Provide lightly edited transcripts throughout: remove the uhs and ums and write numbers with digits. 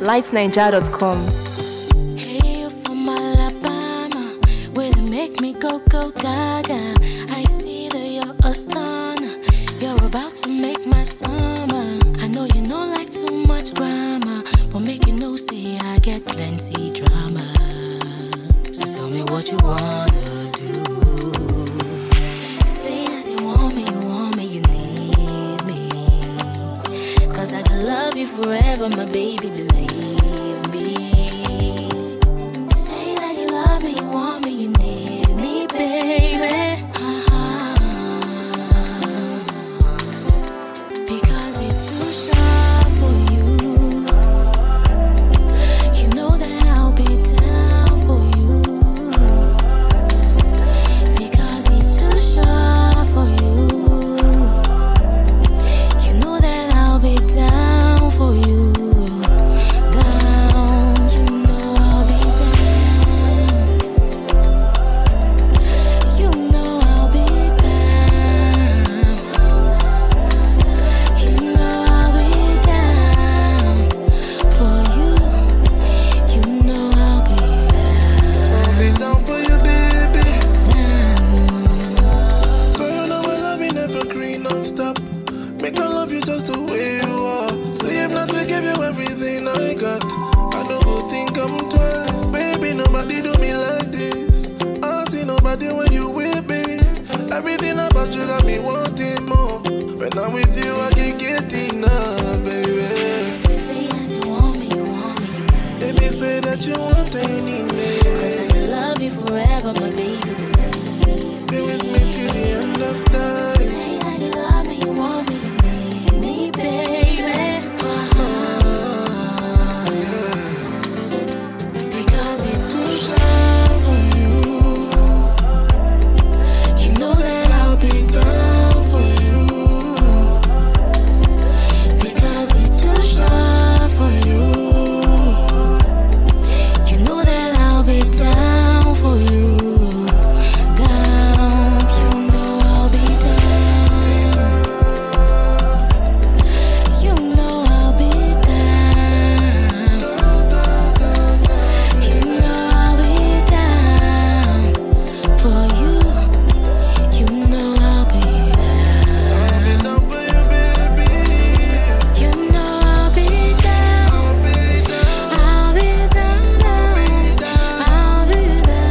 lightniger.com. Hey, you from Alabama, where they make me go gaga. I see that you're a stunner. You're about to make my summer. I know you don't like too much grammar, but make you know, say I get plenty drama. So tell me what you wanna do. Say that you want me, you need me. 'Cause I can love you forever, my baby, believe me. Say that you love me, you want me, you need me, baby. Because it's too shy for you. You know that I'll be down for you. Because it's too shy for you. You know that I'll be down for you. Down, you know I'll be down. You know I'll be down. You know I'll be down for you. You know I'll be I'll be down for you, baby. down. Girl, you know my love ain't never green, non-stop. Make I love you just the way you are. Say if not to give you everything I got, I don't go think I'm twice. Baby, nobody do me like this. I see nobody when you with me. Everything about you got me wanting more. When I'm with you, I can't get enough, baby. Say that you want me, you need me. Baby, say that you want any me. 'Cause I can love you forever, my baby, believe Be with me till the end of time. Say that you love me, you want me, you need me, baby. Because it's too shy for you. You know that I'll be down for you. Because it's too shy for you. You know that I'll be down for you. Down, you know I'll be down. You know I'll be down. You know I'll be down for you. You know I'll be down. I'll be down for you, baby. You know I'll be down. I'll be down. I'll be down. I'll be down. I'll be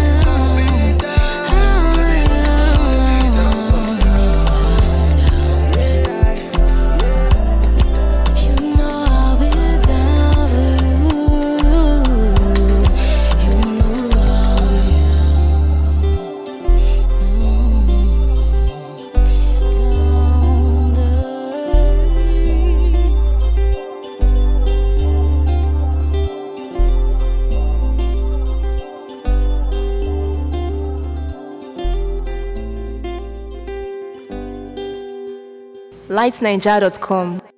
You know I'll be down for you. You know I'll be lightniger.com.